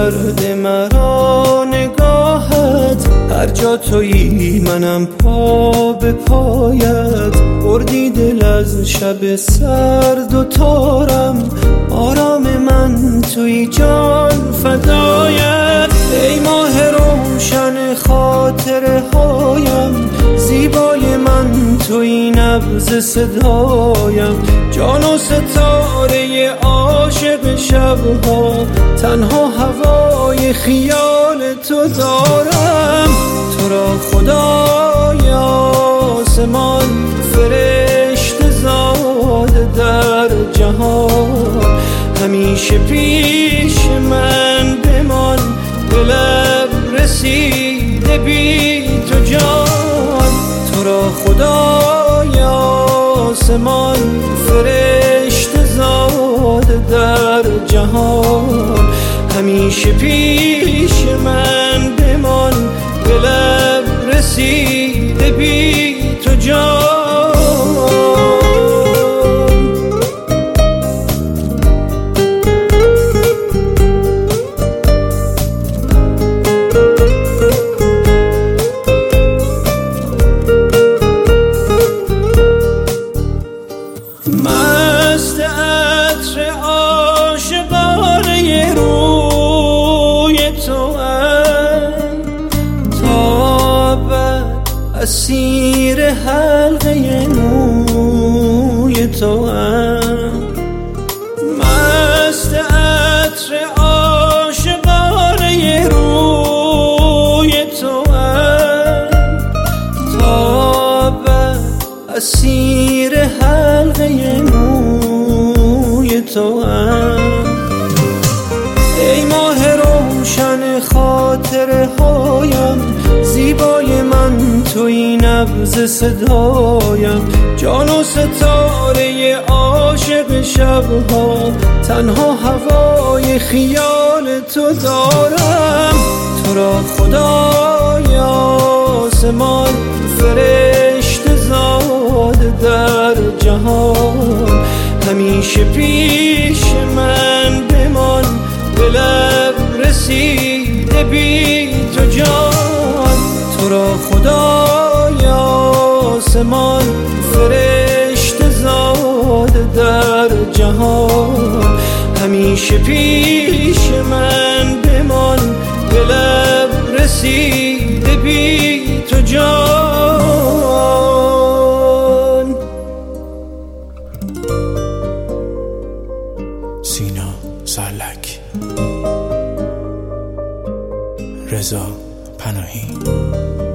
کرده مرا نگاهت، هر جا تویی منم پا به پایت. بردی دل از شب سرد و تارم، آرام من توی جان فدایت. ای ماه روشن خاطره هایم، زیبای من توی نبض صدایم. جان و ستاره عاشق شبها، تنها هوای خیال تو دارم. تو را خدای آسمان فرشته زاده در جهان، همیشه پیش من بمان. دلم رسیده بی تو جان، تو را خدای آسمان فرشته زاده در جهان، همیشه پیش من بمان. دلم رسیده بی تو جان. مست عطر عاشقانه روی توام، تا ابد اسیر حلقه موی توام. مست عطر عاشقانه روی توام، تا ابد اسیر حلقه موی توام. ای ماه روشن خاطره هایم، زیبای من توی نبض صدایم. جان و ستاره عاشق شبها، تنها هوای خیال تو دارم. تو را خدای آسمان فرشته زاده در جهان، همیشه پیش من بمان. دلم رسیده بی تو جان، تو را خدای آسمان فرشته زاده در جهان، همیشه پیش من بمان. دلم رسیده بی تو جان. سینا سالک، رضا پناهی.